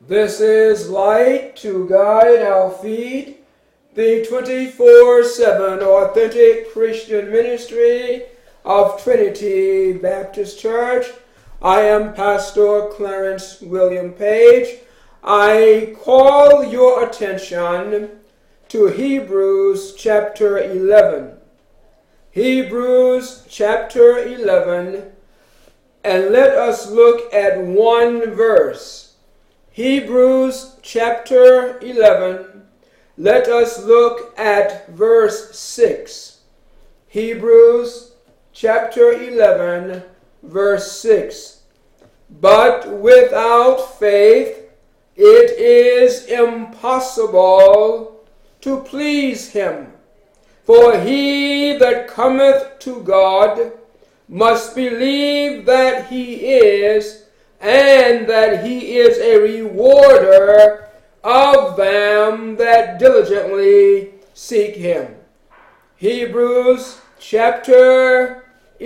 This is Light to Guide Our Feet, the 24/7 authentic Christian ministry of Trinity Baptist Church. I am Pastor Clarence William Page. I call your attention to Hebrews chapter 11. Hebrews chapter 11, and let us look at one verse. Hebrews chapter 11, let us look at verse 6. Hebrews chapter 11, verse 6. But without faith it is impossible to please him. For he that cometh to God must believe that he is, and that he is a rewarder of them that diligently seek him. Hebrews chapter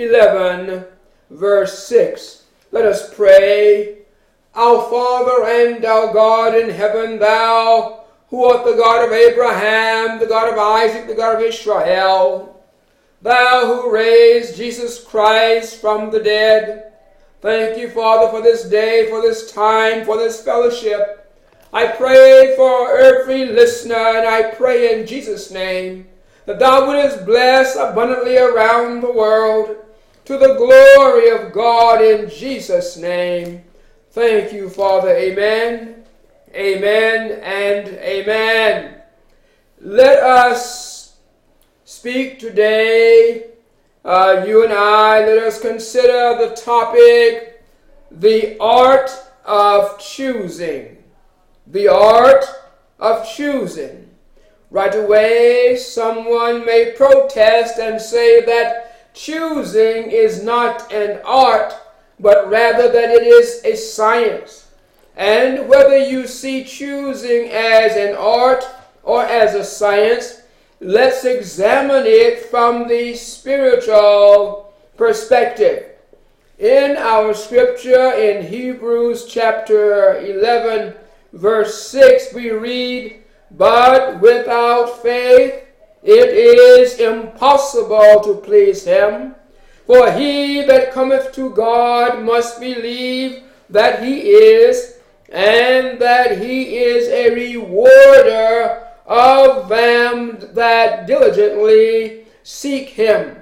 11, verse 6. Let us pray. Our Father and our God in heaven, thou who art the God of Abraham, the God of Isaac, the God of Israel, thou who raised Jesus Christ from the dead, thank you, Father, for this day, for this time, for this fellowship. I pray for every listener, and I pray in Jesus' name that thou wouldest bless abundantly around the world to the glory of God in Jesus' name. Thank you, Father. Amen, amen, and amen. Let us speak today. You and I, let us consider the topic, the art of choosing. The art of choosing. Right away, someone may protest and say that choosing is not an art, but rather that it is a science. And whether you see choosing as an art or as a science, let's examine it from the spiritual perspective. In our scripture in Hebrews chapter 11, verse 6, we read, But without faith it is impossible to please him. For he that cometh to God must believe that he is, and that he is a rewarder of them that diligently seek him.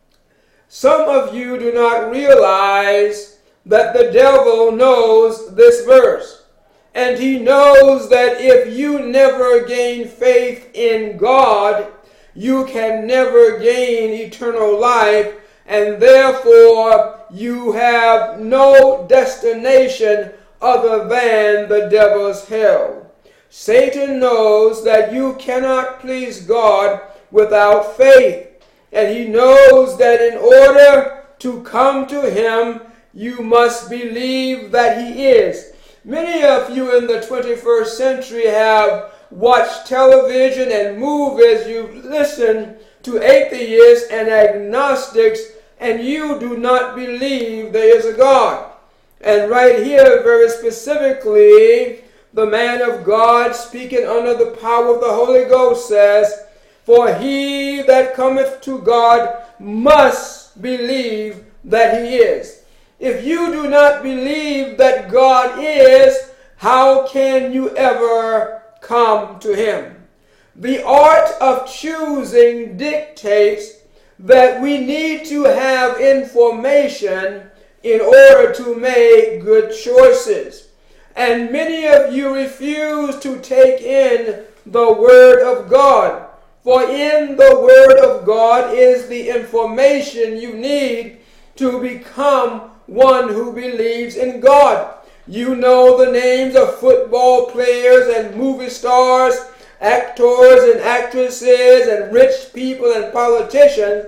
Some of you do not realize that the devil knows this verse, and he knows that if you never gain faith in God, you can never gain eternal life, and therefore you have no destination other than the devil's hell. Satan knows that you cannot please God without faith, and he knows that in order to come to him, you must believe that he is. Many of you in the 21st century have watched television and movies. You've listened to atheists and agnostics, and you do not believe there is a God. And right here, very specifically, the man of God, speaking under the power of the Holy Ghost, says, For he that cometh to God must believe that he is. If you do not believe that God is, how can you ever come to him? The art of choosing dictates that we need to have information in order to make good choices. And many of you refuse to take in the Word of God. For in the Word of God is the information you need to become one who believes in God. You know the names of football players and movie stars, actors and actresses, and rich people and politicians.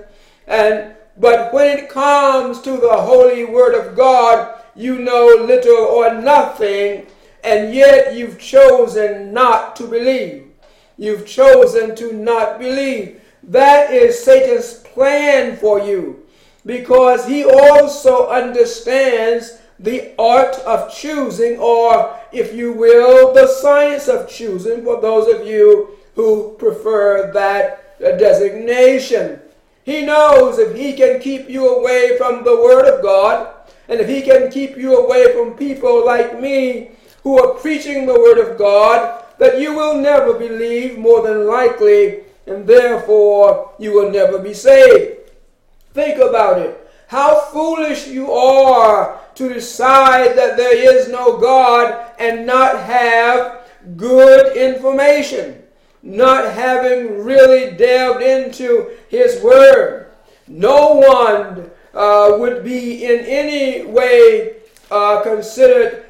But when it comes to the holy Word of God, you know little or nothing, and yet you've chosen not to believe. You've chosen to not believe. That is Satan's plan for you, because he also understands the art of choosing, or if you will, the science of choosing, for those of you who prefer that designation. He knows if he can keep you away from the Word of God, and if he can keep you away from people like me who are preaching the Word of God, that you will never believe, more than likely, and therefore you will never be saved. Think about it. How foolish you are to decide that there is no God and not have good information, not having really delved into His Word. No one would be in any way considered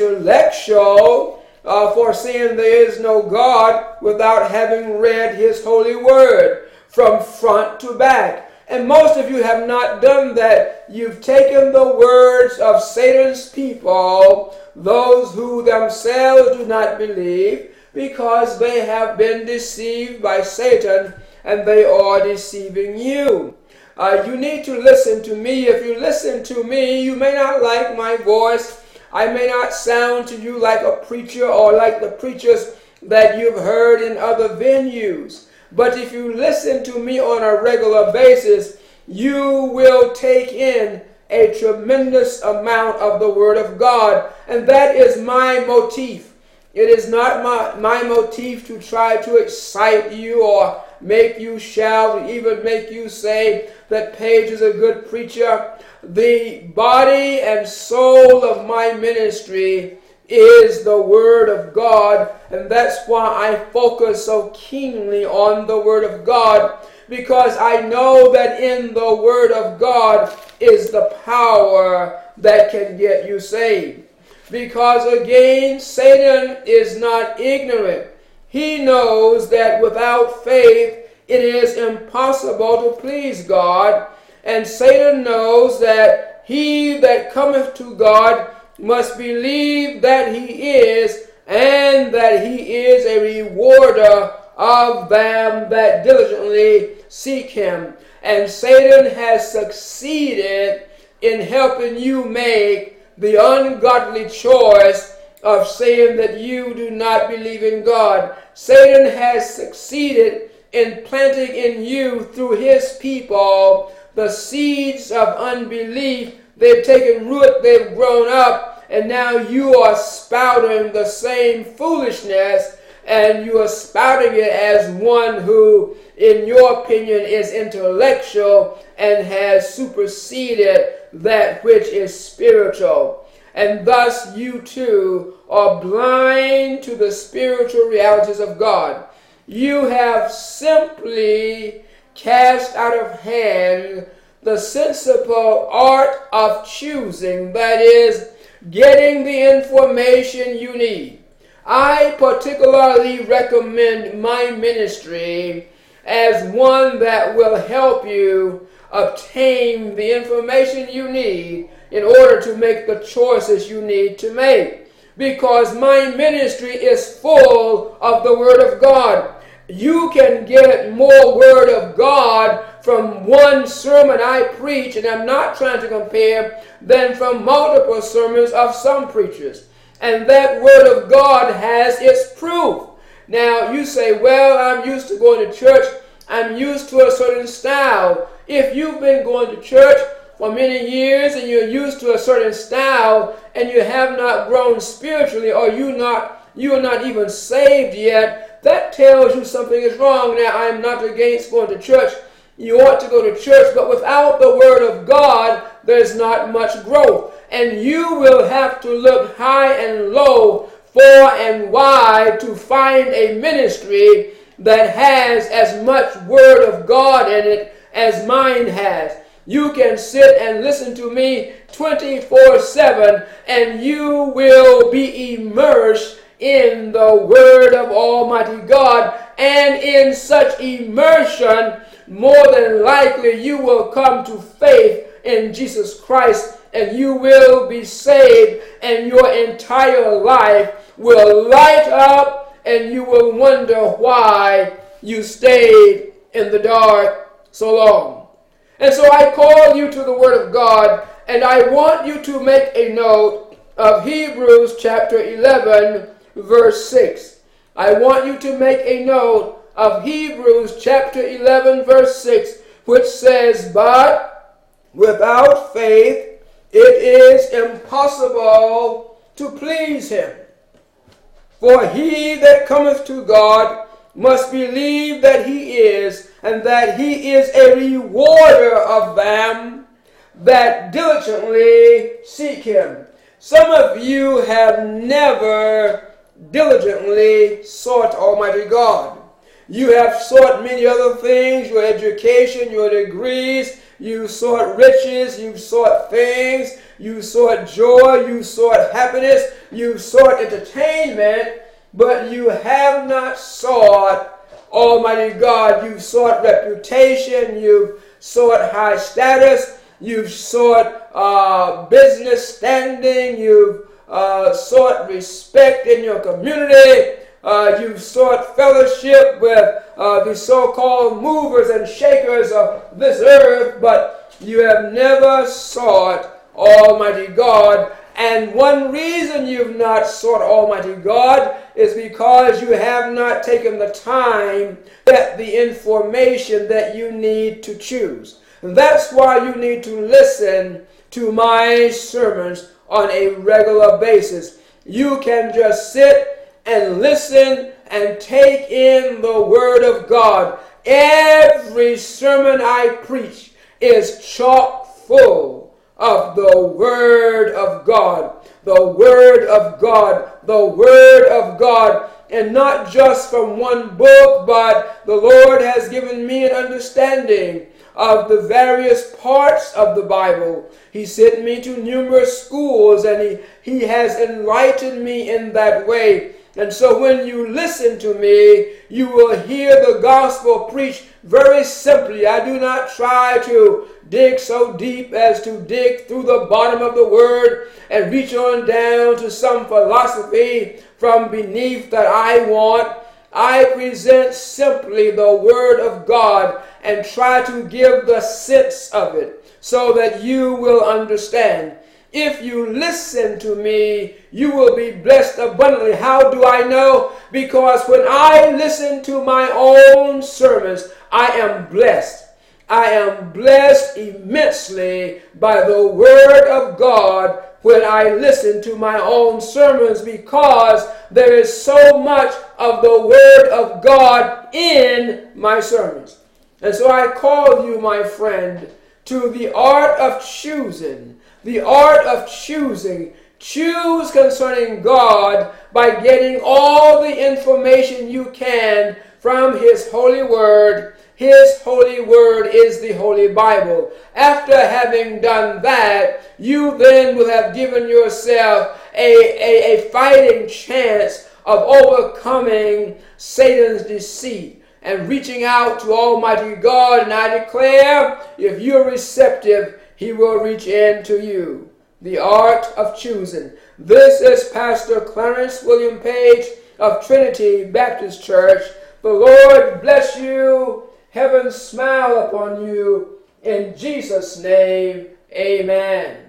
intellectual for saying there is no God without having read His holy Word from front to back. And most of you have not done that. You've taken the words of Satan's people, those who themselves do not believe, because they have been deceived by Satan and they are deceiving you. You need to listen to me. If you listen to me, you may not like my voice. I may not sound to you like a preacher or like the preachers that you've heard in other venues. But if you listen to me on a regular basis, you will take in a tremendous amount of the Word of God. And that is my motif. It is not my motif to try to excite you or make you shout, or even make you say that Page is a good preacher. The body and soul of my ministry is the Word of God, and that's why I focus so keenly on the Word of God, because I know that in the Word of God is the power that can get you saved. Because again, Satan is not ignorant. He knows that without faith it is impossible to please God, and Satan knows that he that cometh to God must believe that He is, and that He is a rewarder of them that diligently seek Him. And Satan has succeeded in helping you make the ungodly choice of saying that you do not believe in God. Satan has succeeded in planting in you, through his people, the seeds of unbelief. They've taken root, they've grown up, and now you are spouting the same foolishness, and you are spouting it as one who, in your opinion, is intellectual and has superseded that which is spiritual. And thus you too are blind to the spiritual realities of God. You have simply cast out of hand the sensible art of choosing, that is, getting the information you need. I particularly recommend my ministry as one that will help you obtain the information you need in order to make the choices you need to make. Because my ministry is full of the Word of God. You can get more Word of God from one sermon I preach, and I'm not trying to compare, than from multiple sermons of some preachers. And that Word of God has its proof. Now, you say, well, I'm used to going to church. I'm used to a certain style. If you've been going to church for many years and you're used to a certain style and you have not grown spiritually, or you are not even saved yet, that tells you something is wrong. Now, I'm not against going to church. You ought to go to church, but without the Word of God, there's not much growth. And you will have to look high and low, far and wide, to find a ministry that has as much Word of God in it as mine has. You can sit and listen to me 24/7, and you will be immersed in the Word of Almighty God. And in such immersion, more than likely you will come to faith in Jesus Christ, and you will be saved, and your entire life will light up, and you will wonder why you stayed in the dark so long. And so I call you to the Word of God, And I want you to make a note of Hebrews chapter 11, verse 6. I want you to make a note of Hebrews chapter 11, verse 6, which says, "But without faith it is impossible to please him. For he that cometh to God must believe that he is, and that he is a rewarder of them that diligently seek him." Some of you have never diligently sought Almighty God. You have sought many other things, your education, your degrees, you sought riches, you sought things, you sought joy, you sought happiness, you sought entertainment, but you have not sought Almighty God. You've sought reputation, you've sought high status, you've sought business standing, you've sought respect in your community, you've sought fellowship with the so-called movers and shakers of this earth, but you have never sought Almighty God. And one reason you've not sought Almighty God is because you have not taken the time to get the information that you need to choose. And that's why you need to listen to my sermons on a regular basis. You can just sit and listen and take in the Word of God. Every sermon I preach is chock full of the Word of God. The Word of God. The Word of God. And not just from one book, but the Lord has given me an understanding of the various parts of the Bible. He sent me to numerous schools, and he has enlightened me in that way. And so when you listen to me, you will hear the gospel preached very simply. I do not try to dig so deep as to dig through the bottom of the Word and reach on down to some philosophy from beneath that I want. I present simply the Word of God and try to give the sense of it so that you will understand. If you listen to me, you will be blessed abundantly. How do I know? Because when I listen to my own sermons, I am blessed. I am blessed immensely by the Word of God when I listen to my own sermons, because there is so much of the Word of God in my sermons. And so I call you, my friend, to the art of choosing. The art of choosing. Choose concerning God by getting all the information you can from His holy Word. His holy Word is the Holy Bible. After having done that, you then will have given yourself a fighting chance of overcoming Satan's deceit and reaching out to Almighty God. And I declare, if you're receptive, He will reach into you. The art of choosing. This is Pastor Clarence William Page of Trinity Baptist Church. The Lord bless you. Heaven smile upon you. In Jesus' name, amen.